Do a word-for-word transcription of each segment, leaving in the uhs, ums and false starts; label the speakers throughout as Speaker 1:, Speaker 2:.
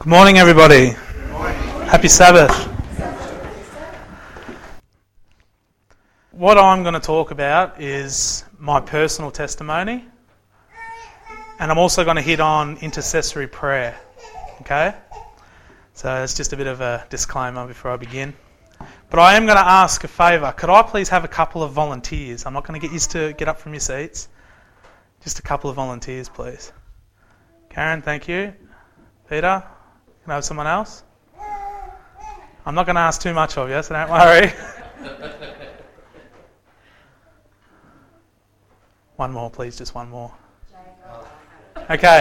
Speaker 1: Good morning, everybody.
Speaker 2: Good morning.
Speaker 1: Happy Sabbath. What I'm going to talk about is my personal testimony, and I'm also going to hit on intercessory prayer. Okay? So it's just a bit of a disclaimer before I begin. But I am going to ask a favour. Could I please have a couple of volunteers? I'm not going to get used to get up from your seats. Just a couple of volunteers, please. Karen, thank you. Peter, can I have someone else? I'm not going to ask too much of you, so don't worry. One more, please, just one more. Okay.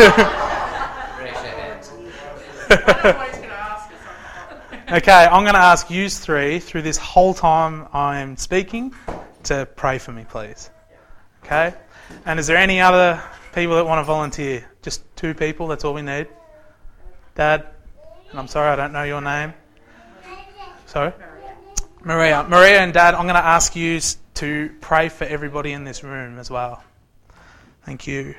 Speaker 1: Okay, I'm going to ask you three through this whole time I'm speaking to pray for me, please. Okay? And is there any other people that want to volunteer? Just two people, that's all we need. Dad, and I'm sorry I don't know your name. Sorry? Maria. Maria and Dad, I'm going to ask you to pray for everybody in this room as well. Thank you.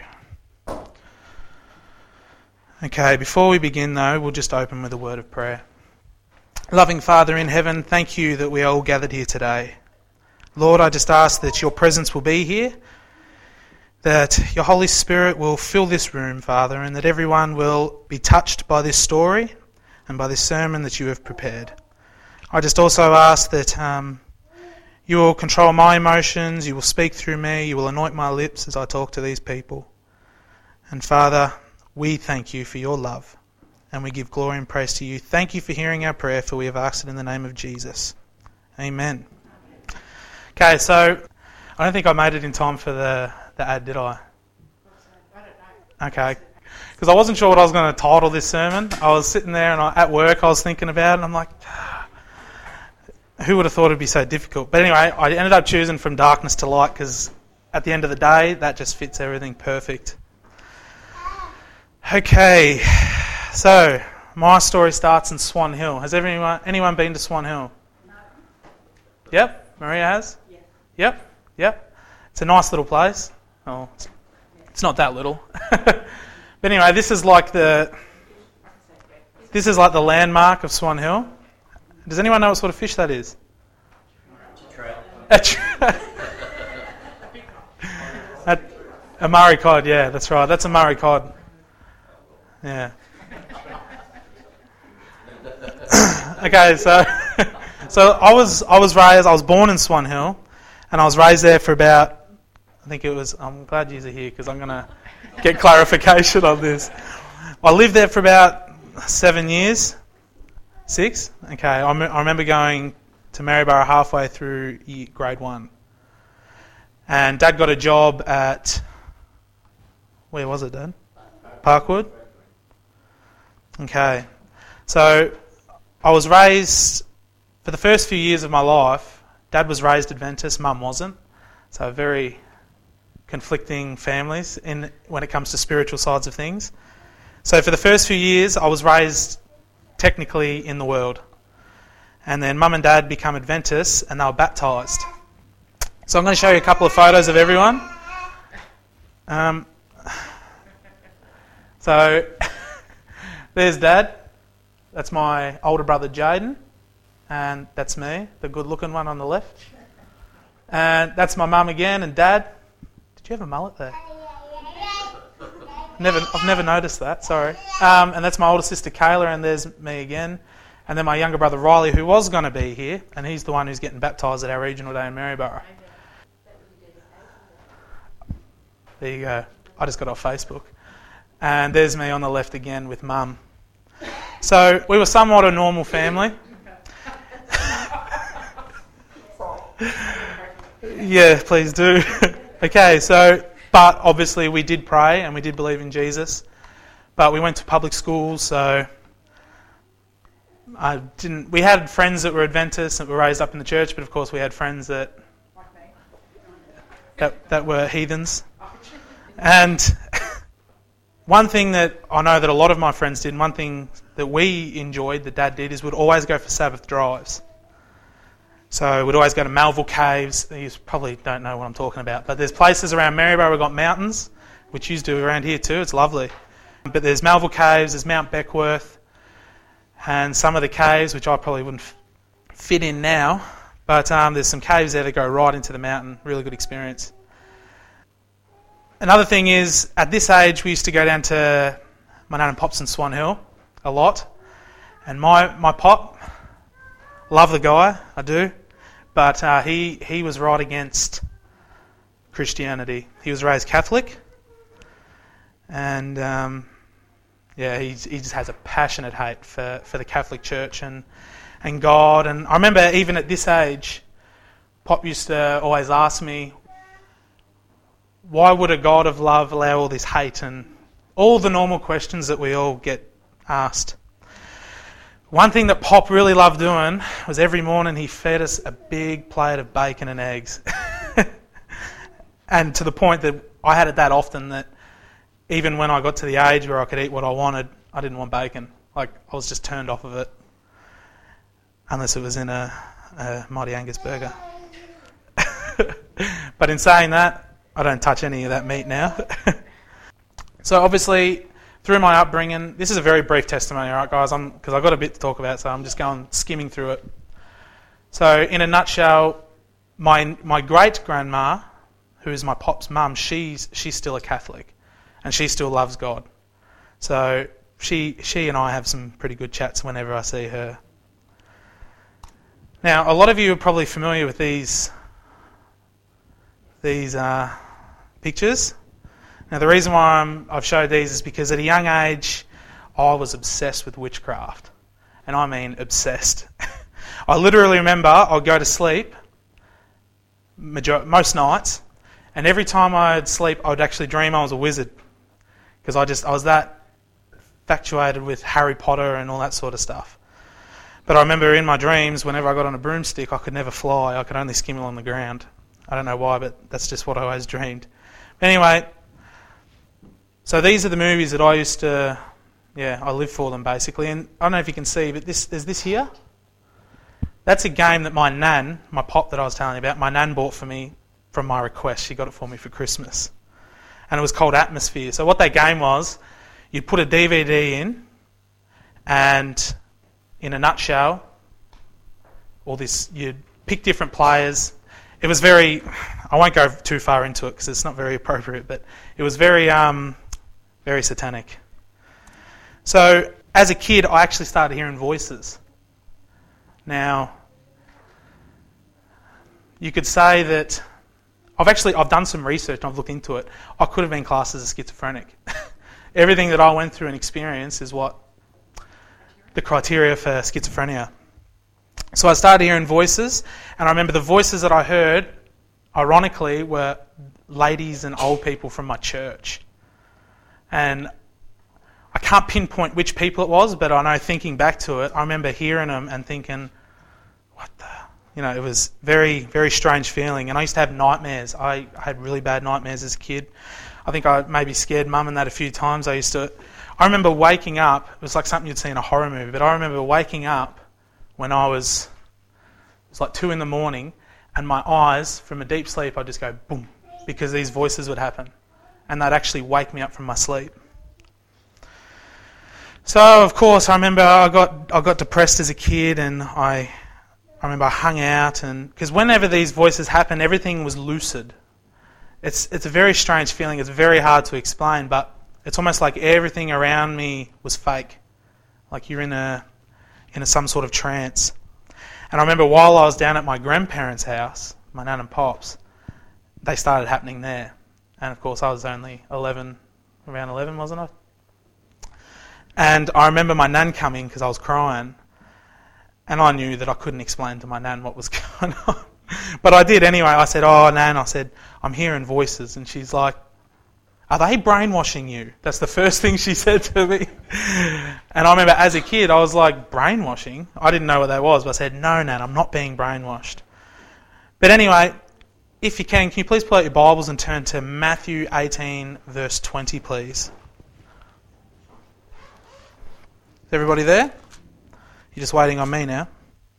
Speaker 1: Okay, before we begin though, we'll just open with a word of prayer. Loving Father in heaven, thank you that we are all gathered here today. Lord, I just ask that your presence will be here, that your Holy Spirit will fill this room, Father, and that everyone will be touched by this story and by this sermon that you have prepared. I just also ask that um, you will control my emotions, you will speak through me, you will anoint my lips as I talk to these people. And Father, we thank you for your love, and we give glory and praise to you. Thank you for hearing our prayer, for we have asked it in the name of Jesus. Amen. Okay, so I don't think I made it in time for the, the ad, did I? Okay. Because I wasn't sure what I was going to title this sermon. I was sitting there and I, at work I was thinking about it, and I'm like, ah, who would have thought it would be so difficult? But anyway, I ended up choosing From Darkness to Light because at the end of the day, that just fits everything perfect. Okay, so my story starts in Swan Hill. Has everyone anyone been to Swan Hill? No. Yep, Maria has? Yeah. Yep, yep. It's a nice little place. Oh, it's, it's not that little. But anyway, this is like the this is like the landmark of Swan Hill. Does anyone know what sort of fish that is? A trout. a, a Murray cod, yeah, that's right. That's a Murray cod. Yeah. Okay, so so I was I was raised I was born in Swan Hill, and I was raised there for about I think it was I'm glad you're here because I'm going to get clarification on this. I lived there for about seven years, six. Okay, I, me- I remember going to Maryborough halfway through year, grade one, and Dad got a job at where was it, Dad? Parkwood. Okay, so I was raised, for the first few years of my life, Dad was raised Adventist, Mum wasn't. So very conflicting families in when it comes to spiritual sides of things. So for the first few years, I was raised technically in the world. And then Mum and Dad become Adventists and they were baptised. So I'm going to show you a couple of photos of everyone. Um, so there's Dad. That's my older brother Jaden, and that's me, the good-looking one on the left. And that's my mum again, and Dad. Did you have a mullet there? Never, I've never noticed that. Sorry. Um, and that's my older sister Kayla, and there's me again. And then my younger brother Riley, who was going to be here, and he's the one who's getting baptised at our regional day in Maryborough. There you go. I just got off Facebook. And there's me on the left again with Mum. So we were somewhat a normal family. Yeah, please do. Okay, so, but obviously we did pray and we did believe in Jesus. But we went to public school, so I didn't. We had friends that were Adventists that were raised up in the church, but of course we had friends that that, that were heathens. And one thing that I know that a lot of my friends did, and one thing that we enjoyed, that Dad did, is we'd always go for Sabbath drives. So we'd always go to Melville Caves. You probably don't know what I'm talking about, but there's places around Maryborough. We've got mountains, which you do around here too. It's lovely. But there's Melville Caves, there's Mount Beckworth, and some of the caves, which I probably wouldn't f- fit in now, but um, there's some caves there that go right into the mountain. Really good experience. Another thing is, at this age, we used to go down to my nan and pop's in Swan Hill a lot. And my, my pop, love the guy, I do, but uh, he, he was right against Christianity. He was raised Catholic, and um, yeah, he he just has a passionate hate for, for the Catholic Church and, and God. And I remember even at this age, Pop used to always ask me, why would a God of love allow all this hate? And all the normal questions that we all get asked. One thing that Pop really loved doing was every morning he fed us a big plate of bacon and eggs. And to the point that I had it that often that even when I got to the age where I could eat what I wanted, I didn't want bacon. Like, I was just turned off of it. Unless it was in a, a Mighty Angus burger. But in saying that, I don't touch any of that meat now. So obviously, through my upbringing, this is a very brief testimony, all right, guys, because I've got a bit to talk about, so I'm just going skimming through it. So in a nutshell, my my great-grandma, who is my pop's mum, she's she's still a Catholic, and she still loves God. So she she and I have some pretty good chats whenever I see her. Now, a lot of you are probably familiar with these these uh, pictures. Now, the reason why I'm, I've showed these is because at a young age, I was obsessed with witchcraft. And I mean obsessed. I literally remember I'd go to sleep major- most nights, and every time I'd sleep, I would actually dream I was a wizard. Because I just I was that infatuated with Harry Potter and all that sort of stuff. But I remember in my dreams, whenever I got on a broomstick, I could never fly. I could only skim along the ground. I don't know why, but that's just what I always dreamed. But anyway, so these are the movies that I used to, yeah, I live for them basically. And I don't know if you can see, but this there's this here. That's a game that my nan, my pop that I was telling you about, my nan bought for me from my request. She got it for me for Christmas. And it was called Atmosphere. So what that game was, you'd put a D V D in, and in a nutshell, all this, you'd pick different players. It was very, I won't go too far into it because it's not very appropriate, but it was very, um, very satanic. So as a kid, I actually started hearing voices. Now, you could say that I've actually, I've done some research and I've looked into it. I could have been classed as a schizophrenic. Everything that I went through and experienced is what the criteria for schizophrenia. So I started hearing voices, and I remember the voices that I heard, ironically, were ladies and old people from my church. And I can't pinpoint which people it was, but I know thinking back to it, I remember hearing them and thinking, what the... You know, it was very, very strange feeling. And I used to have nightmares. I had really bad nightmares as a kid. I think I maybe scared mum and that a few times. I used to... I remember waking up, it was like something you'd see in a horror movie, but I remember waking up when I was, it was like two in the morning, and my eyes, from a deep sleep, I'd just go boom, because these voices would happen, and they'd actually wake me up from my sleep. So, of course, I remember I got I got depressed as a kid, and I I remember I hung out, and because whenever these voices happen, everything was lucid. It's it's a very strange feeling. It's very hard to explain, but it's almost like everything around me was fake, like you're in a in a, some sort of trance. And I remember while I was down at my grandparents' house, my nan and pops, they started happening there. And of course, I was only eleven, around eleven, wasn't I? And I remember my nan coming because I was crying, and I knew that I couldn't explain to my nan what was going on. But I did anyway. I said, "Oh, Nan," I said, "I'm hearing voices." And she's like, "Are they brainwashing you?" That's the first thing she said to me. And I remember as a kid, I was like, brainwashing? I didn't know what that was, but I said, "No, Nan, I'm not being brainwashed." But anyway, if you can, can you please pull out your Bibles and turn to Matthew eighteen, verse twenty, please? Is everybody there? You're just waiting on me now.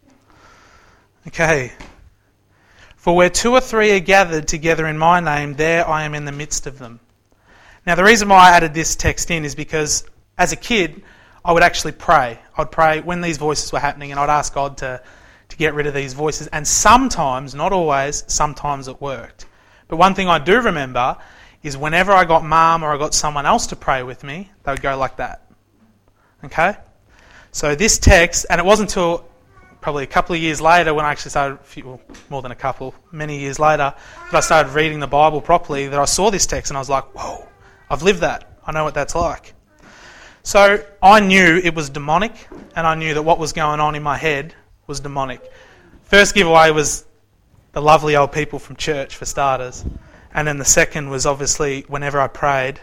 Speaker 1: Okay. "For where two or three are gathered together in my name, there I am in the midst of them." Now, the reason why I added this text in is because as a kid, I would actually pray. I'd pray when these voices were happening, and I'd ask God to, to get rid of these voices. And sometimes, not always, sometimes it worked. But one thing I do remember is whenever I got mum or I got someone else to pray with me, they would go like that. Okay? So this text, and it wasn't until probably a couple of years later when I actually started, well, more than a couple, many years later, that I started reading the Bible properly, that I saw this text and I was like, whoa, I've lived that. I know what that's like. So I knew it was demonic, and I knew that what was going on in my head was demonic. First giveaway was the lovely old people from church, for starters. And then the second was obviously whenever I prayed,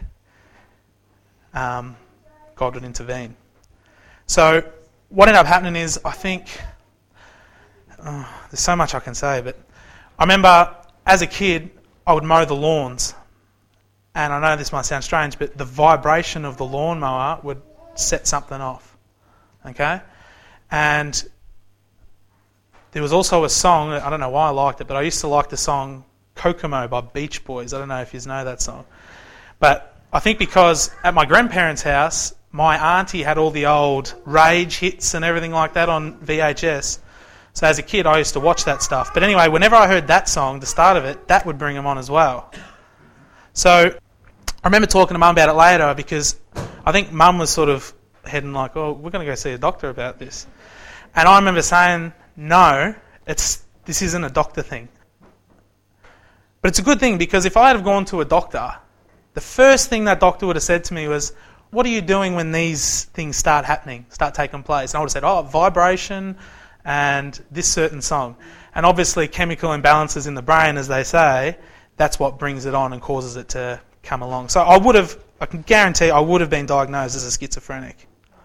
Speaker 1: um, God would intervene. So what ended up happening is, I think, oh, there's so much I can say, but I remember as a kid, I would mow the lawns. And I know this might sound strange, but the vibration of the lawnmower would set something off. Okay? And there was also a song, I don't know why I liked it, but I used to like the song Kokomo by Beach Boys. I don't know if you know that song. But I think because at my grandparents' house, my auntie had all the old Rage hits and everything like that on V H S. So as a kid, I used to watch that stuff. But anyway, whenever I heard that song, the start of it, that would bring them on as well. So I remember talking to Mum about it later, because I think Mum was sort of heading like, oh, we're going to go see a doctor about this. And I remember saying, no, it's this isn't a doctor thing. But it's a good thing, because if I had have gone to a doctor, the first thing that doctor would have said to me was, what are you doing when these things start happening, start taking place? And I would have said, oh, vibration and this certain song. And obviously chemical imbalances in the brain, as they say, that's what brings it on and causes it to come along. So I would have, I can guarantee I would have been diagnosed as a schizophrenic.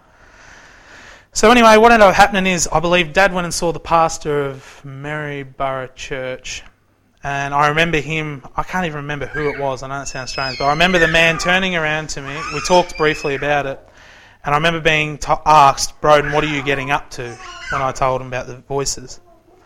Speaker 1: So anyway, what ended up happening is, I believe Dad went and saw the pastor of Maryborough Church. And I remember him, I can't even remember who it was, I know it sounds strange, but I remember the man turning around to me. We talked briefly about it. And I remember being t- asked, Broden, what are you getting up to? When I told him about the voices.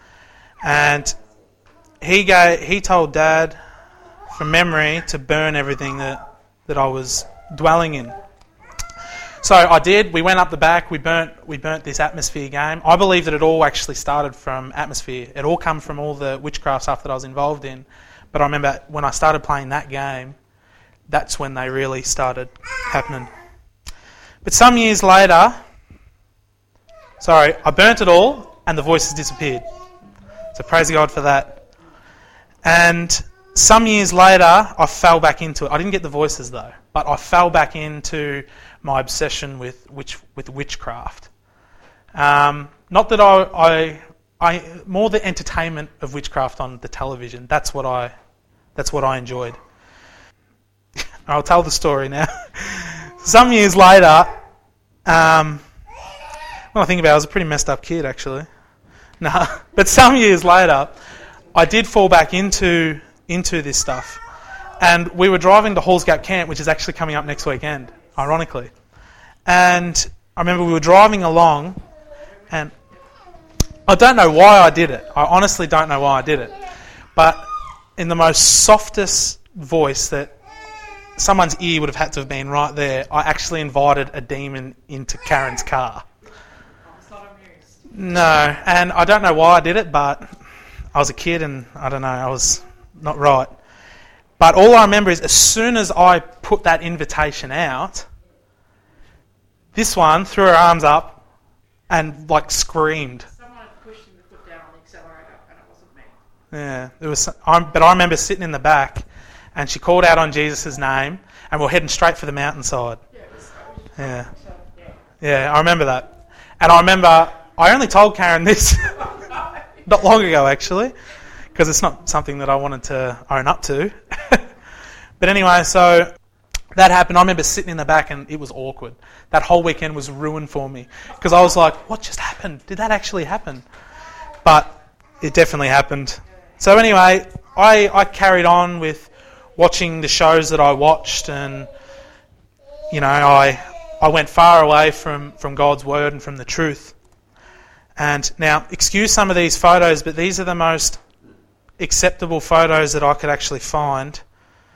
Speaker 1: And he gave, he told Dad, from memory, to burn everything that, that I was dwelling in. So I did. We went up the back. We burnt we burnt this Atmosphere game. I believe that it all actually started from Atmosphere. It all come from all the witchcraft stuff that I was involved in. But I remember when I started playing that game, that's when they really started happening. But some years later, sorry, I burnt it all and the voices disappeared. So praise God for that. And some years later, I fell back into it. I didn't get the voices though, but I fell back into my obsession with witch, with witchcraft. Um, not that I, I, I, more the entertainment of witchcraft on the television. That's what I, that's what I enjoyed. I'll tell the story now. Some years later, um, when I think about it, I was a pretty messed up kid actually. No, but some years later, I did fall back into into this stuff, and we were driving to Halls Gap Camp, which is actually coming up next weekend, ironically. And I remember we were driving along, and I don't know why I did it. I honestly don't know why I did it. But in the most softest voice that someone's ear would have had to have been right there, I actually invited a demon into Karen's car. No, and I don't know why I did it, but I was a kid and I don't know, I was not right. But all I remember is as soon as I put that invitation out, this one threw her arms up and like screamed.
Speaker 2: Someone had pushed him to put down on the accelerator and it wasn't me.
Speaker 1: Yeah, it was. I'm, but I remember sitting in the back and she called out on Jesus' name and we're heading straight for the mountainside.
Speaker 2: Yeah, it was, it was
Speaker 1: Yeah.
Speaker 2: so, yeah.
Speaker 1: Yeah, I remember that. And I remember, I only told Karen this not long ago actually, because it's not something that I wanted to own up to. But anyway, so that happened. I remember sitting in the back and it was awkward. That whole weekend was ruined for me because I was like, what just happened? Did that actually happen? But it definitely happened. So anyway, I, I carried on with watching the shows that I watched, and you know, I I went far away from, from God's word and from the truth. And now, excuse some of these photos, but these are the most acceptable photos that I could actually find.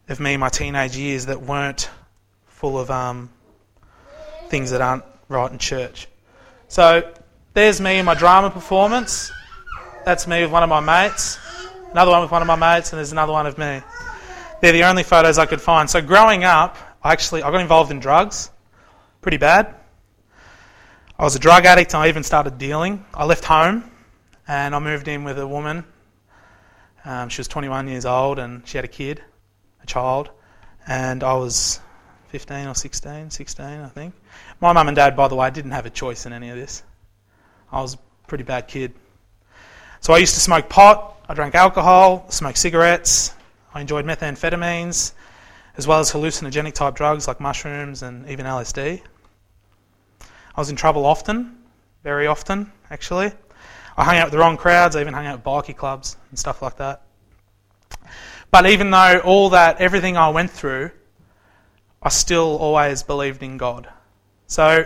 Speaker 1: of me in my teenage years that weren't full of um, things that aren't right in church. So there's me in my drama performance. That's me with one of my mates. Another one with one of my mates, and there's another one of me. They're the only photos I could find. So growing up, I actually I got involved in drugs, pretty bad. I was a drug addict and I even started dealing. I left home and I moved in with a woman. Um, she was twenty-one years old and she had a kid, a child, and I was fifteen or sixteen, sixteen I think. My mum and dad, by the way, didn't have a choice in any of this. I was a pretty bad kid. So I used to smoke pot, I drank alcohol, smoked cigarettes, I enjoyed methamphetamines, as well as hallucinogenic type drugs like mushrooms and even L S D. I was in trouble often, very often actually. I hung out with the wrong crowds, I even hung out with bikie clubs and stuff like that. But even though all that, everything I went through, I still always believed in God. So,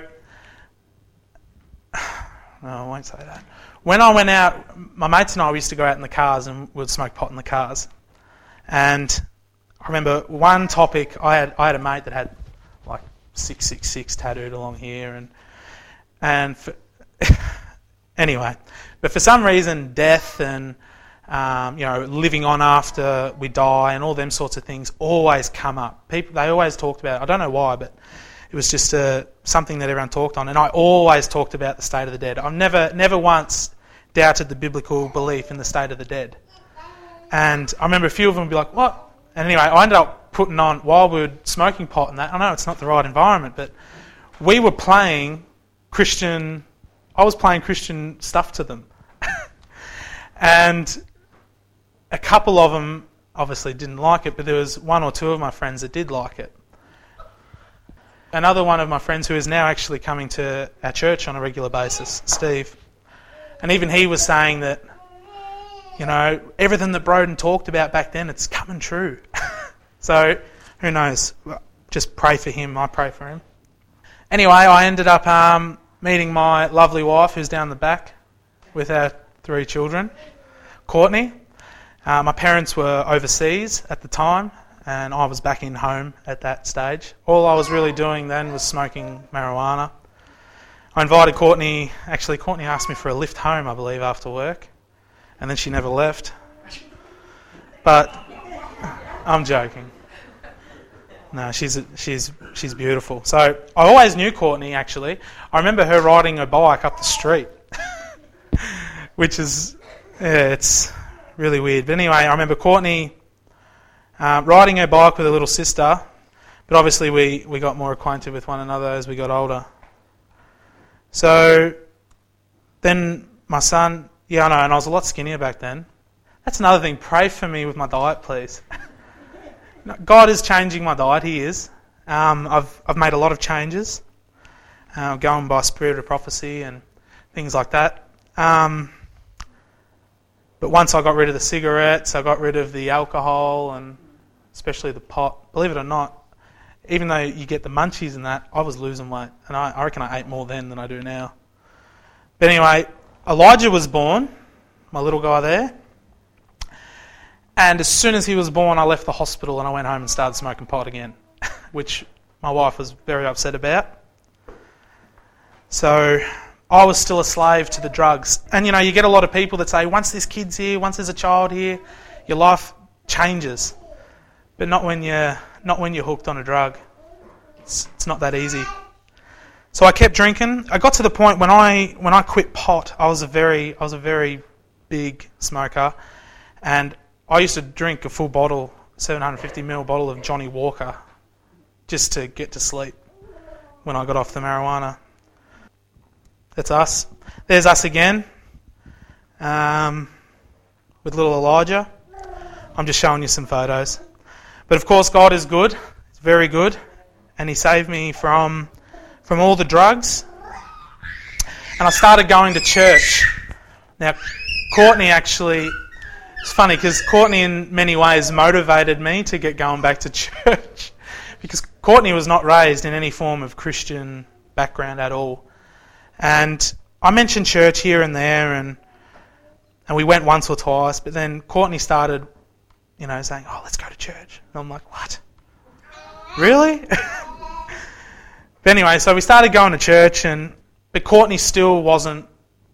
Speaker 1: no, I won't say that. When I went out, my mates and I used to go out in the cars and we'd smoke pot in the cars. And I remember one topic, I had I had a mate that had like six six six tattooed along here, and and for, anyway, but for some reason, death and um, you know living on after we die and all them sorts of things always come up. People they always talked about it. I don't know why, but it was just uh, something that everyone talked on, and I always talked about the state of the dead. I've never never once doubted the biblical belief in the state of the dead. And I remember a few of them would be like, what? And anyway, I ended up putting on, while we were smoking pot and that, I know it's not the right environment, but we were playing Christian, I was playing Christian stuff to them. And a couple of them obviously didn't like it, but there was one or two of my friends that did like it. Another one of my friends who is now actually coming to our church on a regular basis, Steve, and even he was saying that, you know, everything that Broden talked about back then, it's coming true. So, who knows? Just pray for him. I pray for him. Anyway, I ended up um, meeting my lovely wife, who's down the back, with our three children, Courtney. Uh, my parents were overseas at the time, and I was back in home at that stage. All I was really doing then was smoking marijuana. I invited Courtney, actually Courtney asked me for a lift home, I believe, after work. And then she never left. But I'm joking. No, she's she's she's beautiful. So I always knew Courtney, actually. I remember her riding her bike up the street, which is, yeah, it's really weird. But anyway, I remember Courtney uh, riding her bike with her little sister, but obviously we, we got more acquainted with one another as we got older. So then my son... Yeah, I know, and I was a lot skinnier back then. That's another thing. Pray for me with my diet, please. God is changing my diet. He is. Um, I've I've made a lot of changes, uh, going by spirit of prophecy and things like that. Um, but once I got rid of the cigarettes, I got rid of the alcohol and especially the pot. Believe it or not, even though you get the munchies and that, I was losing weight, and I, I reckon I ate more then than I do now. But anyway, Elijah was born, my little guy there, and as soon as he was born I left the hospital and I went home and started smoking pot again, which my wife was very upset about. So I was still a slave to the drugs. And you know, you get a lot of people that say, once this kid's here, once there's a child here, your life changes. But not when you're, not when you're hooked on a drug. It's, it's not that easy. So I kept drinking. I got to the point when I when I quit pot, I was a very I was a very big smoker, and I used to drink a full bottle, seven hundred fifty milliliter bottle of Johnny Walker, just to get to sleep when I got off the marijuana. That's us. There's us again, um, with little Elijah. I'm just showing you some photos. But of course, God is good. He's very good, and He saved me from. from all the drugs, and I started going to church. Now, Courtney actually, it's funny because Courtney in many ways motivated me to get going back to church because Courtney was not raised in any form of Christian background at all. And I mentioned church here and there, and and we went once or twice, but then Courtney started you know, saying, oh, let's go to church. And I'm like, what? Really? But anyway, so we started going to church, and but Courtney still wasn't,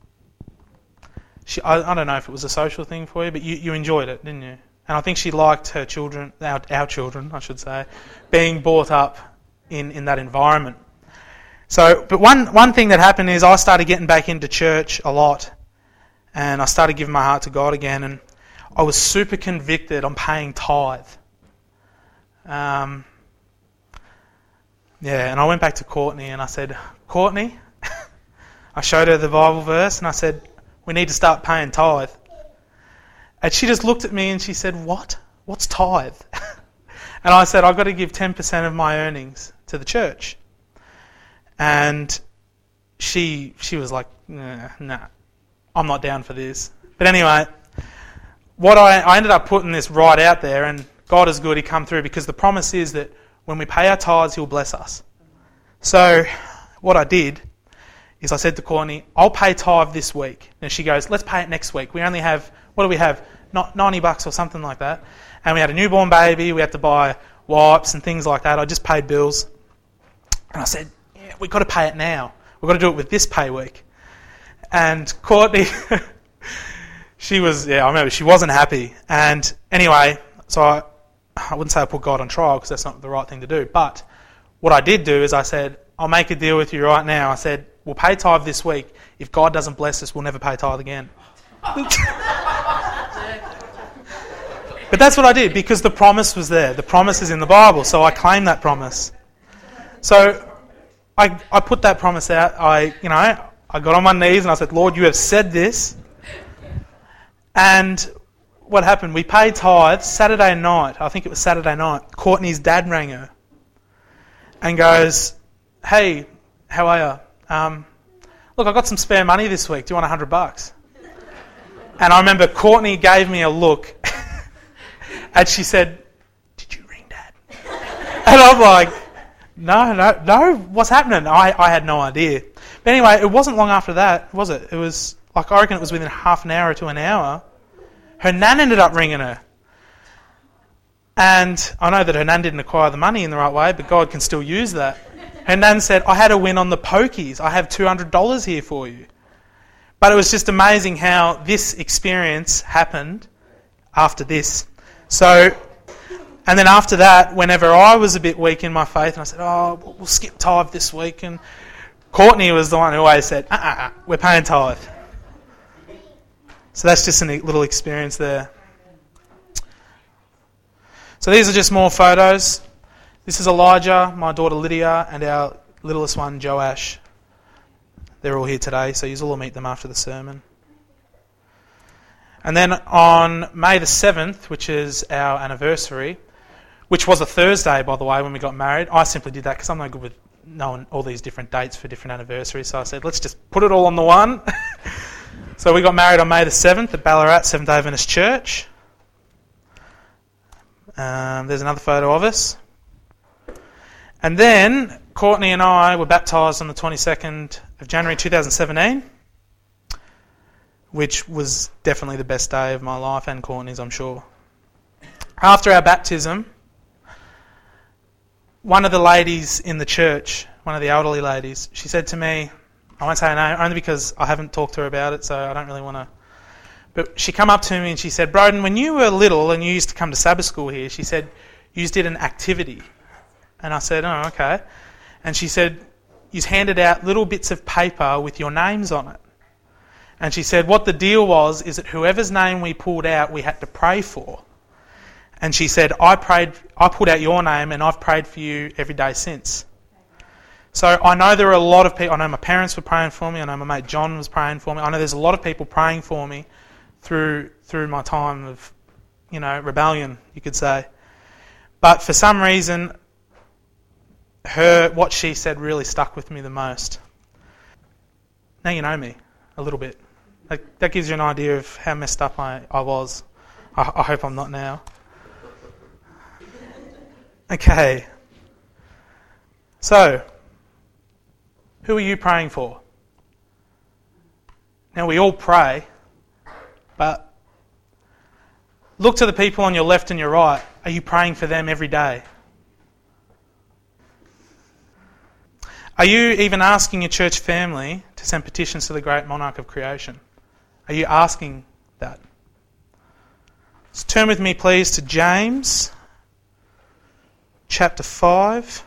Speaker 1: she, I, I don't know if it was a social thing for you, but you, you enjoyed it, didn't you? And I think she liked her children, our, our children, I should say, being brought up in, in that environment. So, but one, one thing that happened is I started getting back into church a lot, and I started giving my heart to God again, and I was super convicted on paying tithe. Um, yeah, and I went back to Courtney and I said, Courtney, I showed her the Bible verse and I said, we need to start paying tithe. And she just looked at me and she said, what? What's tithe? And I said, I've got to give ten percent of my earnings to the church. And she she was like, nah, nah, I'm not down for this. But anyway, what I, I ended up putting this right out there, and God is good, He come through, because the promise is that when we pay our tithes, He'll bless us. So what I did is I said to Courtney, I'll pay tithe this week. And she goes, let's pay it next week. We only have, what do we have? Not ninety bucks or something like that. And we had a newborn baby, we had to buy wipes and things like that. I just paid bills. And I said, yeah, we've got to pay it now. We've got to do it with this pay week. And Courtney, she was, yeah, I remember, she wasn't happy. And anyway, so I, I wouldn't say I put God on trial because that's not the right thing to do. But what I did do is I said, I'll make a deal with you right now. I said, we'll pay tithe this week. If God doesn't bless us, we'll never pay tithe again. But that's what I did, because the promise was there. The promise is in the Bible, so I claimed that promise. So I I put that promise out. I, you know, I got on my knees and I said, Lord, you have said this. And what happened? We paid tithe Saturday night. I think it was Saturday night. Courtney's dad rang her and goes, hey, how are you? Um, look, I got some spare money this week. Do you want a hundred bucks? And I remember Courtney gave me a look and she said, did you ring Dad? And I'm like, no, no, no, what's happening? I, I had no idea. But anyway, it wasn't long after that, was it? It was, like, I reckon it was within half an hour to an hour. Her nan ended up ringing her. And I know that her nan didn't acquire the money in the right way, but God can still use that. Her nan said, I had a win on the pokies. I have two hundred dollars here for you. But it was just amazing how this experience happened after this. So, and then after that, whenever I was a bit weak in my faith, and I said, oh, we'll skip tithe this week. And Courtney was the one who always said, uh-uh, we're paying tithe. So that's just a little experience there. So these are just more photos. This is Elijah, my daughter Lydia, and our littlest one, Joash. They're all here today, so you'll all meet them after the sermon. And then on May the seventh, which is our anniversary, which was a Thursday, by the way, when we got married. I simply did that because I'm no good with knowing all these different dates for different anniversaries. So I said, let's just put it all on the one. So we got married on May the seventh at Ballarat Seventh-day Adventist Church. Um, there's another photo of us. And then Courtney and I were baptised on the twenty-second of January two thousand seventeen, which was definitely the best day of my life and Courtney's, I'm sure. After our baptism, one of the ladies in the church, one of the elderly ladies, she said to me, I won't say her name, only because I haven't talked to her about it, so I don't really want to. But she come up to me and she said, Broden, when you were little and you used to come to Sabbath school here, she said, you did an activity. And I said, oh, okay. And she said, you handed out little bits of paper with your names on it. And she said, what the deal was is that whoever's name we pulled out, we had to pray for. And she said, I prayed, I put out your name and I've prayed for you every day since. So I know there are a lot of people, I know my parents were praying for me, I know my mate John was praying for me, I know there's a lot of people praying for me through through my time of, you know, rebellion, you could say. But for some reason, her what she said really stuck with me the most. Now you know me a little bit. Like, that gives you an idea of how messed up I, I was. I, I hope I'm not now. Okay. So, who are you praying for? Now, we all pray, but Look to the people on your left and your right. Are you praying for them every day? Are you even asking your church family to send petitions to the great monarch of creation? Are you asking that? So turn with me, please, to James chapter five,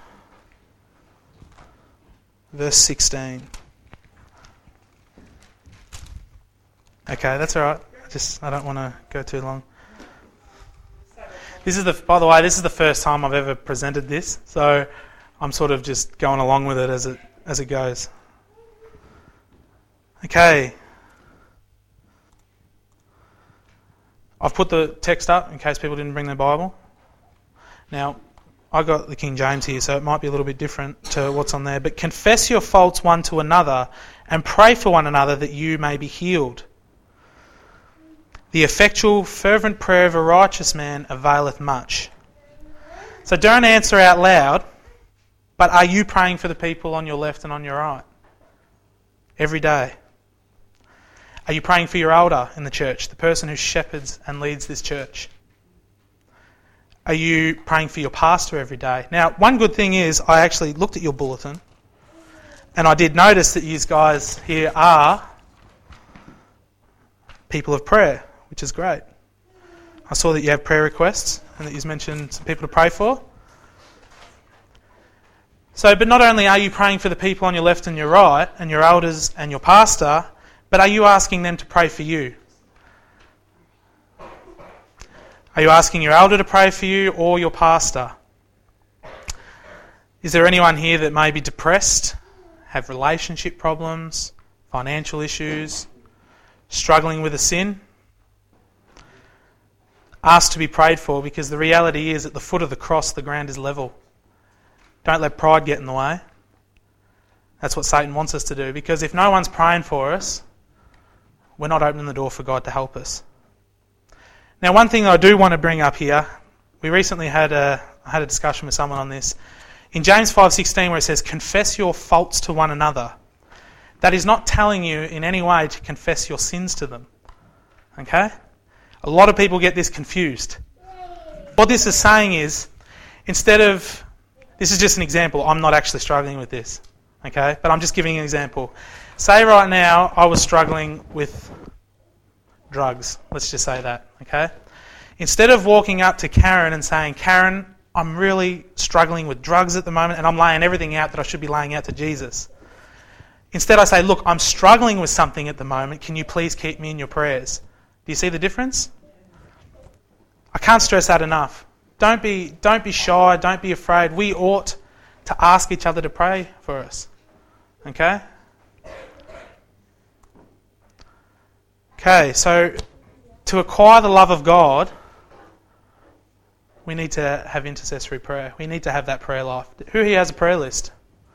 Speaker 1: verse sixteen. Okay, that's all right. I just I don't want to go too long. This is the by the way, this is the first time I've ever presented this, so I'm sort of just going along with it as it as it goes. Okay. I've put the text up in case people didn't bring their Bible. Now, I got the King James here, so it might be a little bit different to what's on there. But confess your faults one to another and pray for one another that you may be healed. The effectual, fervent prayer of a righteous man availeth much. So don't answer out loud, but are you praying for the people on your left and on your right? Every day. Are you praying for your elder in the church, the person who shepherds and leads this church? Are you praying for your pastor every day? Now, one good thing is I actually looked at your bulletin and I did notice that you guys here are people of prayer, which is great. I saw that you have prayer requests and that you've mentioned some people to pray for. So, but not only are you praying for the people on your left and your right and your elders and your pastor, but are you asking them to pray for you? Are you asking your elder to pray for you or your pastor? Is there anyone here that may be depressed, have relationship problems, financial issues, struggling with a sin? Ask to be prayed for, because the reality is at the foot of the cross the ground is level. Don't let pride get in the way. That's what Satan wants us to do, because if no one's praying for us, we're not opening the door for God to help us. Now, one thing I do want to bring up here, we recently had a I had a discussion with someone on this. In James five sixteen, where it says, confess your faults to one another, that is not telling you in any way to confess your sins to them. Okay? A lot of people get this confused. What this is saying is, instead of, this is just an example, I'm not actually struggling with this. Okay? But I'm just giving an example. Say right now I was struggling with drugs. Let's just say that, okay? Instead of walking up to Karen and saying, Karen, I'm really struggling with drugs at the moment and I'm laying everything out that I should be laying out to Jesus. Instead I say, look, I'm struggling with something at the moment. Can you please keep me in your prayers? Do you see the difference? I can't stress that enough. Don't be, don't be shy. Don't be afraid. We ought to ask each other to pray for us. Okay? Okay, so to acquire the love of God, we need to have intercessory prayer. We need to have that prayer life. Who here has a prayer list?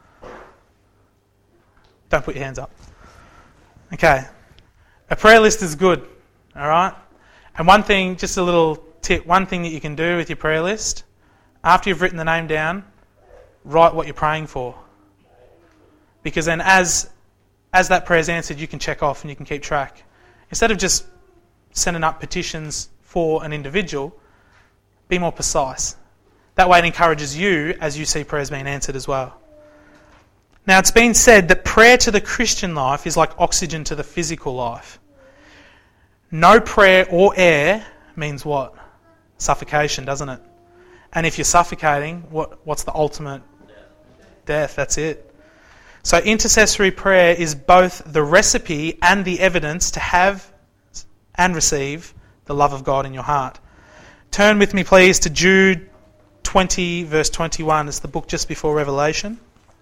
Speaker 1: Don't put your hands up. Okay. A prayer list is good, all right? And one thing, just a little tip, one thing that you can do with your prayer list, after you've written the name down, write what you're praying for. Because then as, as that prayer is answered, you can check off and you can keep track. Instead of just sending up petitions for an individual, be more precise. That way it encourages you as you see prayers being answered as well. Now, it's been said that prayer to the Christian life is like oxygen to the physical life. No prayer or air means what? Suffocation, doesn't it? And if you're suffocating, what, what's the ultimate? Death, that's it. So intercessory prayer is both the recipe and the evidence to have and receive the love of God in your heart. Turn with me, please, to Jude twenty, verse twenty-one. It's the book just before Revelation.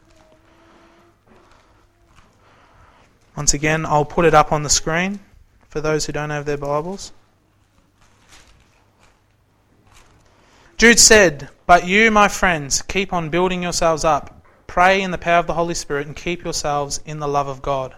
Speaker 1: Once again, I'll put it up on the screen for those who don't have their Bibles. Jude said, "But you, my friends, keep on building yourselves up. Pray in the power of the Holy Spirit and keep yourselves in the love of God."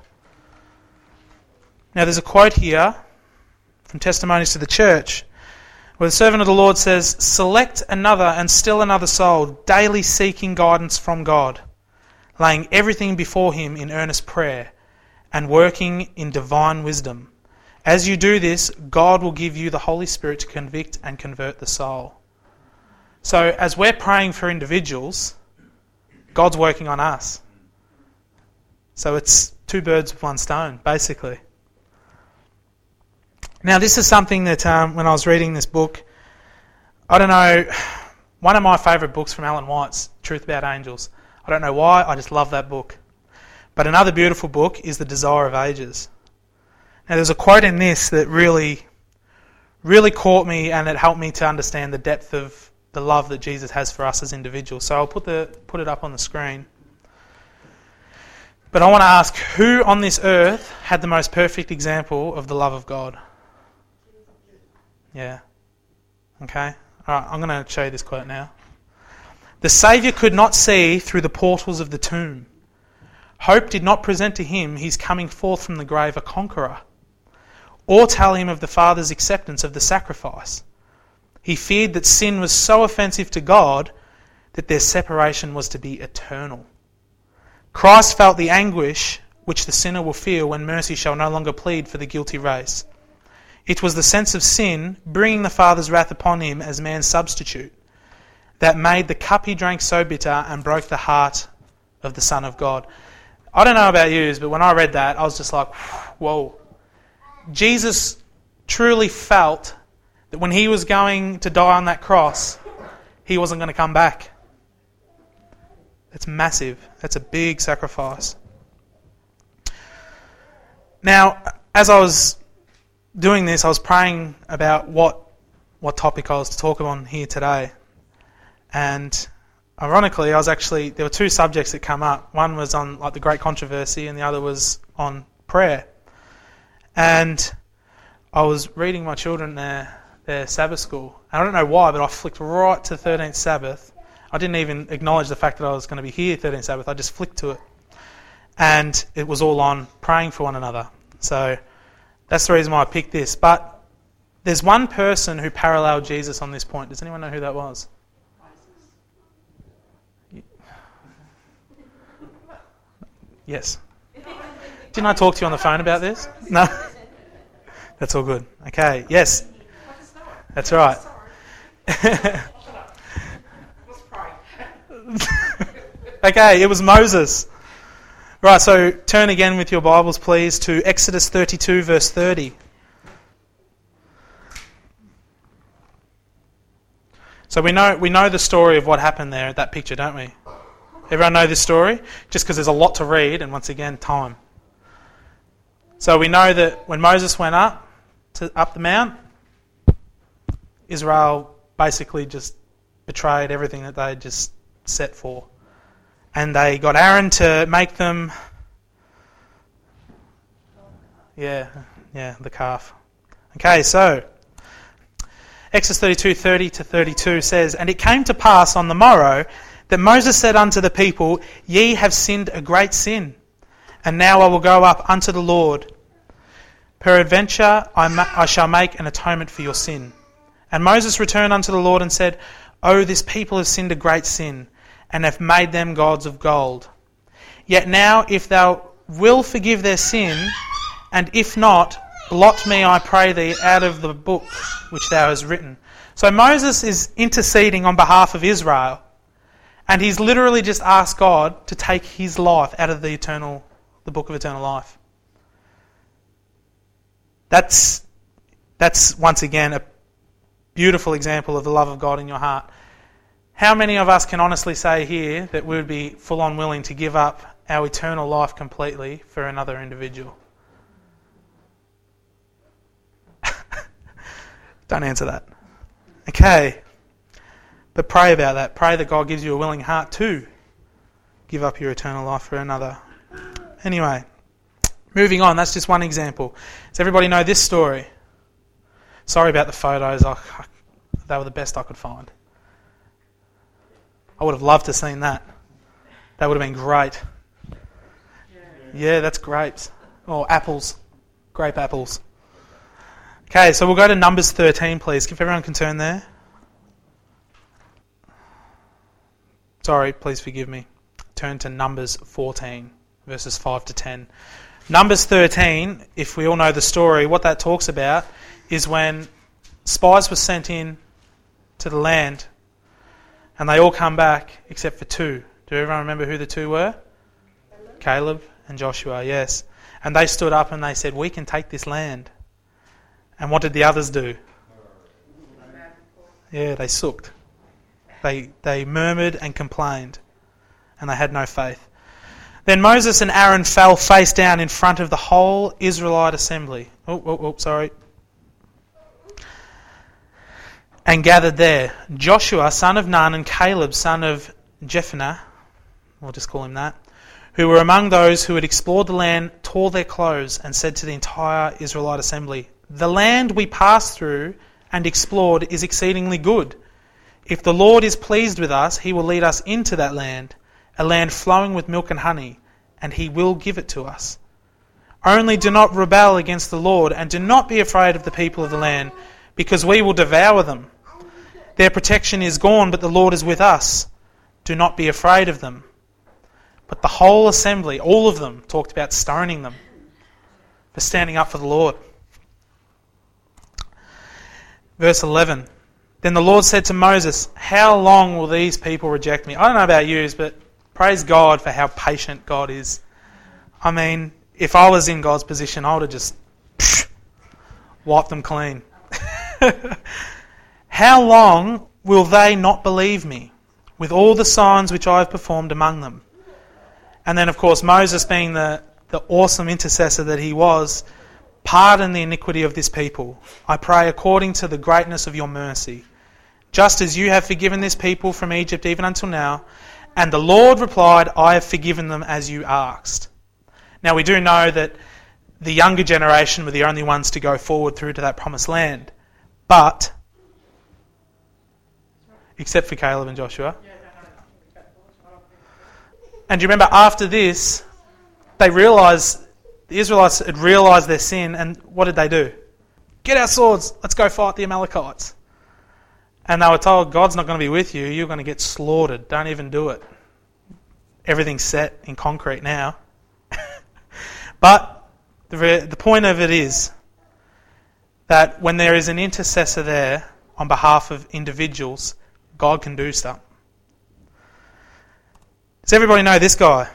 Speaker 1: Now there's a quote here from Testimonies to the Church where the servant of the Lord says, "Select another and still another soul, daily seeking guidance from God, laying everything before him in earnest prayer and working in divine wisdom. As you do this, God will give you the Holy Spirit to convict and convert the soul. So as we're praying for individuals, God's working on us. So it's two birds with one stone, basically. Now this is something that um, when I was reading this book, I don't know, one of my favourite books from Ellen White's Truth About Angels. I don't know why, I just love that book. But another beautiful book is The Desire of Ages. Now there's a quote in this that really, really caught me, and it helped me to understand the depth of the love that Jesus has for us as individuals. So I'll put the put it up on the screen. But I want to ask, who on this earth had the most perfect example of the love of God? Yeah. Okay. All right, I'm going to show you this quote now. The Saviour could not see through the portals of the tomb. Hope did not present to him his coming forth from the grave a conqueror, or tell him of the Father's acceptance of the sacrifice. He feared that sin was so offensive to God that their separation was to be eternal. Christ felt the anguish which the sinner will feel when mercy shall no longer plead for the guilty race. It was the sense of sin, bringing the Father's wrath upon him as man's substitute, that made the cup he drank so bitter and broke the heart of the Son of God. I don't know about you, but when I read that, I was just like, whoa. Jesus truly felt that when he was going to die on that cross, he wasn't going to come back. That's massive. That's a big sacrifice. Now, as I was doing this, I was praying about what what topic I was to talk on here today. And ironically, I was actually, there were two subjects that come up. One was on like the great controversy, and the other was on prayer. And I was reading my children their, their Sabbath school. And I don't know why, but I flicked right to thirteenth Sabbath. I didn't even acknowledge the fact that I was going to be here thirteenth Sabbath. I just flicked to it. And it was all on praying for one another. So that's the reason why I picked this. But there's one person who paralleled Jesus on this point. Does anyone know who that was? Yes. Didn't I talk to you on the phone about this? No? That's all good. Okay, yes. That's right. Okay, it was Moses. Right, so turn again with your Bibles, please, to Exodus thirty-two, verse thirty. So we know we know the story of what happened there at that picture, don't we? Everyone know this story? Just because there's a lot to read, and once again, time. So we know that when Moses went up to up the mount, Israel basically just betrayed everything that they had just set for. And they got Aaron to make them, yeah, yeah, the calf. Okay, so Exodus thirty-two, thirty to thirty-two says, And it came to pass on the morrow that Moses said unto the people, Ye have sinned a great sin, and now I will go up unto the Lord. Peradventure I, ma- I shall make an atonement for your sin. And Moses returned unto the Lord and said, O this people have sinned a great sin, and have made them gods of gold. Yet now, if thou wilt forgive their sin, and if not, blot me, I pray thee, out of the book which thou hast written. So Moses is interceding on behalf of Israel, and he's literally just asked God to take his life out of the eternal, the book of eternal life. That's that's once again a beautiful example of the love of God in your heart. How many of us can honestly say here that we would be full on willing to give up our eternal life completely for another individual? Don't answer that. Okay. But pray about that. Pray that God gives you a willing heart to give up your eternal life for another. Anyway, moving on. That's just one example. Does everybody know this story? Sorry about the photos. I, I, they were the best I could find. I would have loved to have seen that. That would have been great. Yeah, that's grapes. Or apples. Grape apples. Okay, so we'll go to Numbers thirteen, please. If everyone can turn there. Sorry, please forgive me. Turn to Numbers fourteen, verses five to ten. Numbers thirteen, if we all know the story, what that talks about is when spies were sent in to the land and they all come back except for two. Do everyone remember who the two were? Caleb, Caleb and Joshua, yes. And they stood up and they said, we can take this land. And what did the others do? Yeah, they sooked. They, they murmured and complained. And they had no faith. Then Moses and Aaron fell face down in front of the whole Israelite assembly. Oh, oh, oh, sorry. And gathered there. Joshua, son of Nun, and Caleb, son of Jephunneh, we'll just call him that, who were among those who had explored the land, tore their clothes and said to the entire Israelite assembly, the land we passed through and explored is exceedingly good. If the Lord is pleased with us, he will lead us into that land, a land flowing with milk and honey, and he will give it to us. Only do not rebel against the Lord, and do not be afraid of the people of the land, because we will devour them. Their protection is gone, but the Lord is with us. Do not be afraid of them. But the whole assembly, all of them, talked about stoning them for standing up for the Lord. Verse eleven. Then the Lord said to Moses, how long will these people reject me? I don't know about you, but praise God for how patient God is. I mean, if I was in God's position, I would have just psh, wiped them clean. How long will they not believe me with all the signs which I have performed among them? And then, of course, Moses, being the, the awesome intercessor that he was, pardon the iniquity of this people. I pray according to the greatness of your mercy, just as you have forgiven this people from Egypt even until now. And the Lord replied, I have forgiven them as you asked. Now we do know that the younger generation were the only ones to go forward through to that promised land. But, except for Caleb and Joshua. And do you remember after this, they realised, the Israelites had realised their sin, and what did they do? Get our swords, let's go fight the Amalekites. And they were told, God's not going to be with you, you're going to get slaughtered, don't even do it. Everything's set in concrete now. But the, the point of it is that when there is an intercessor there on behalf of individuals, God can do stuff. Does everybody know this guy?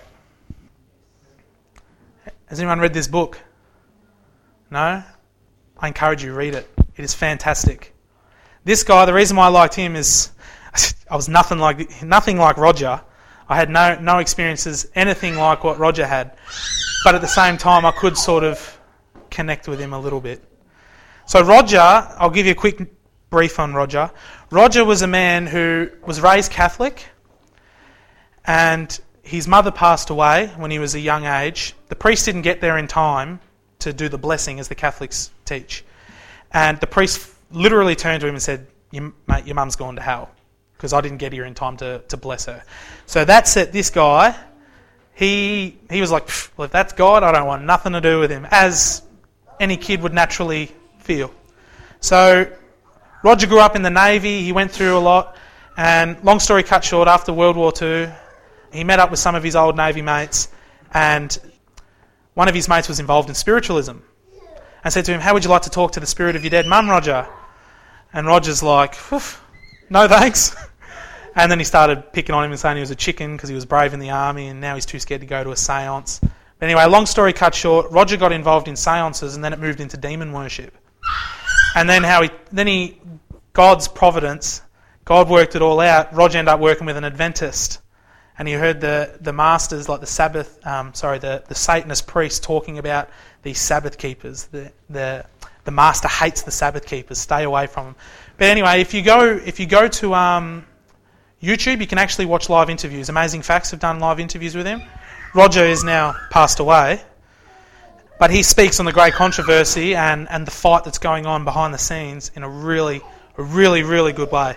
Speaker 1: Has anyone read this book? No? I encourage you to read it. It is fantastic. This guy, the reason why I liked him is I was nothing like nothing like Roger. I had no no experiences, anything like what Roger had. But at the same time, I could sort of connect with him a little bit. So Roger, I'll give you a quick brief on Roger. Roger was a man who was raised Catholic, and his mother passed away when he was a young age. The priest didn't get there in time to do the blessing, as the Catholics teach. And the priest literally turned to him and said, mate, your mum's gone to hell, because I didn't get here in time to, to bless her. So that set this guy, he he was like, well, if that's God, I don't want nothing to do with him, as any kid would naturally feel. So Roger grew up in the Navy, he went through a lot, and long story cut short, after World War Two, he met up with some of his old Navy mates, and one of his mates was involved in spiritualism, and said to him, how would you like to talk to the spirit of your dead mum, Roger? And Roger's like, no thanks. And then he started picking on him and saying he was a chicken because he was brave in the army and now he's too scared to go to a seance. But anyway, long story cut short, Roger got involved in seances and then it moved into demon worship. And then how he, then he, God's providence, God worked it all out. Roger ended up working with an Adventist, and he heard the, the masters, like the Sabbath, um, sorry, the, the Satanist priests talking about these Sabbath keepers. The the the master hates the Sabbath keepers. Stay away from them. But anyway, if you go if you go to um, YouTube, you can actually watch live interviews. Amazing Facts have done live interviews with him. Roger is now passed away, but he speaks on the great controversy and, and the fight that's going on behind the scenes in a really, a really, really good way.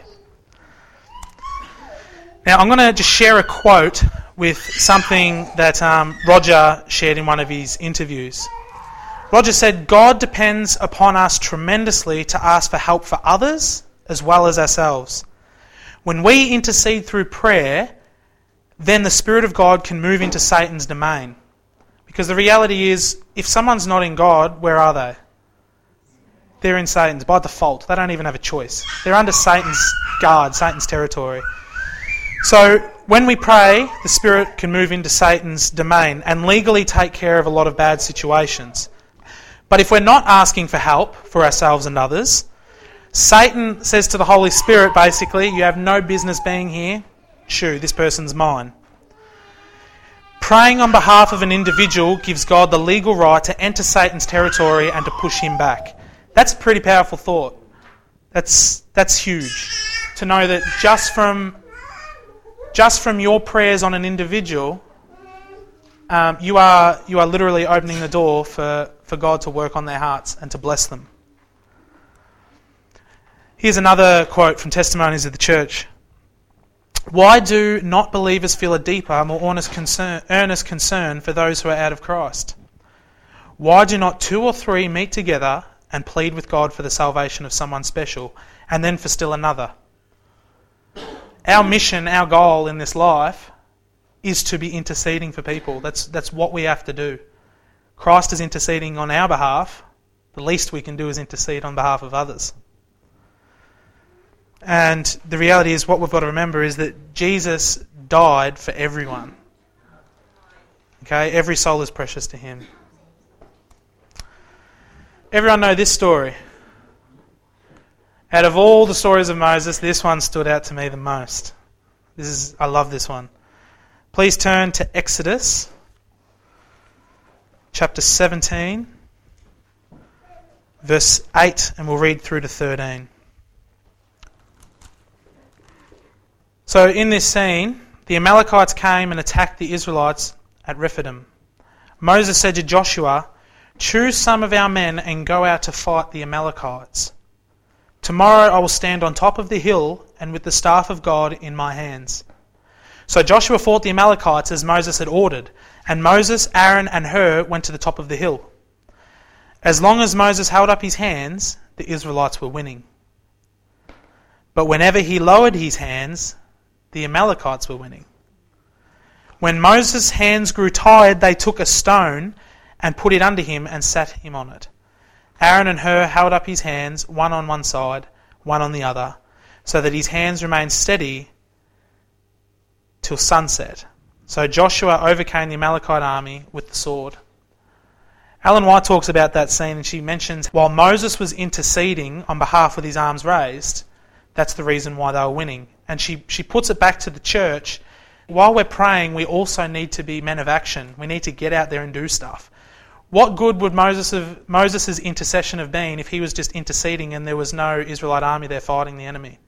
Speaker 1: Now, I'm going to just share a quote with something that um, Roger shared in one of his interviews. Roger said, God depends upon us tremendously to ask for help for others as well as ourselves. When we intercede through prayer, then the Spirit of God can move into Satan's domain. Because the reality is, if someone's not in God, where are they? They're in Satan's by default. They don't even have a choice. They're under Satan's guard, Satan's territory. So when we pray, the Spirit can move into Satan's domain and legally take care of a lot of bad situations. But if we're not asking for help for ourselves and others, Satan says to the Holy Spirit, basically, you have no business being here. Shoo, this person's mine. Praying on behalf of an individual gives God the legal right to enter Satan's territory and to push him back. That's a pretty powerful thought. That's that's huge. To know that just from just from your prayers on an individual, um, you are you are literally opening the door for, for God to work on their hearts and to bless them. Here's another quote from Testimonies of the Church. Why do not believers feel a deeper, more earnest concern, earnest concern for those who are out of Christ? Why do not two or three meet together and plead with God for the salvation of someone special, and then for still another? Our mission, our goal in this life is to be interceding for people. That's that's what we have to do. Christ is interceding on our behalf. The least we can do is intercede on behalf of others. And the reality is, what we've got to remember is that Jesus died for everyone. Okay, every soul is precious to him. Everyone know this story. Out of all the stories of Moses, this one stood out to me the most. This is I love this one. Please turn to Exodus chapter seventeen, verse eight, and we'll read through to thirteen. So in this scene, the Amalekites came and attacked the Israelites at Rephidim. Moses said to Joshua, choose some of our men and go out to fight the Amalekites. Tomorrow I will stand on top of the hill and with the staff of God in my hands. So Joshua fought the Amalekites as Moses had ordered, and Moses, Aaron and Hur went to the top of the hill. As long as Moses held up his hands, the Israelites were winning. But whenever he lowered his hands, the Amalekites were winning. When Moses' hands grew tired, they took a stone and put it under him and sat him on it. Aaron and Hur held up his hands, one on one side, one on the other, so that his hands remained steady till sunset. So Joshua overcame the Amalekite army with the sword. Ellen White talks about that scene, and she mentions while Moses was interceding on behalf with his arms raised, that's the reason why they were winning. And she, she puts it back to the church. While we're praying, we also need to be men of action. We need to get out there and do stuff. What good would Moses have, Moses' intercession have been if he was just interceding and there was no Israelite army there fighting the enemy?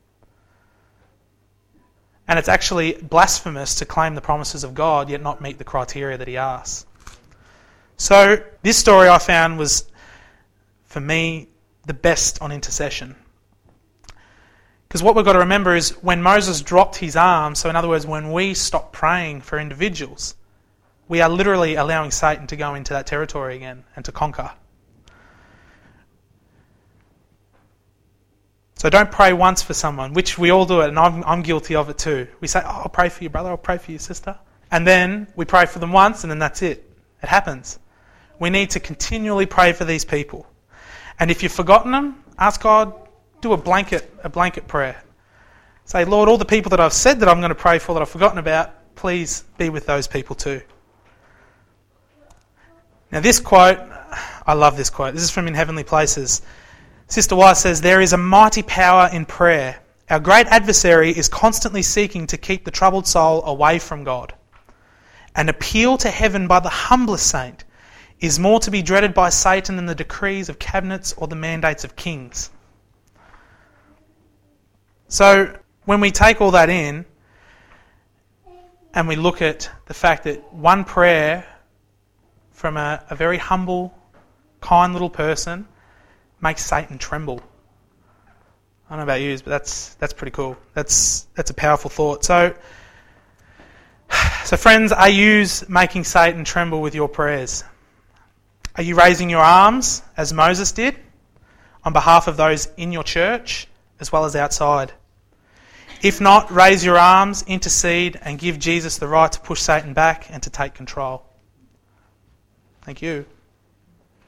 Speaker 1: And it's actually blasphemous to claim the promises of God yet not meet the criteria that he asks. So this story I found was, for me, the best on intercession. Because what we've got to remember is when Moses dropped his arms, so in other words, when we stop praying for individuals, we are literally allowing Satan to go into that territory again and to conquer. So don't pray once for someone, which we all do it, and I'm, I'm guilty of it too. We say, oh, I'll pray for you, brother, I'll pray for you, sister. And then we pray for them once, and then that's it. It happens. We need to continually pray for these people. And if you've forgotten them, ask God, do a blanket, a blanket prayer. Say, Lord, all the people that I've said that I'm going to pray for that I've forgotten about, please be with those people too. Now this quote, I love this quote. This is from In Heavenly Places. Sister White says, there is a mighty power in prayer. Our great adversary is constantly seeking to keep the troubled soul away from God. An appeal to heaven by the humblest saint is more to be dreaded by Satan than the decrees of cabinets or the mandates of kings. So when we take all that in and we look at the fact that one prayer from a, a very humble, kind little person makes Satan tremble. I don't know about you, but that's that's pretty cool. That's that's a powerful thought. So, so friends, are you making Satan tremble with your prayers? Are you raising your arms as Moses did on behalf of those in your church as well as outside? If not, raise your arms, intercede, and give Jesus the right to push Satan back and to take control. Thank you.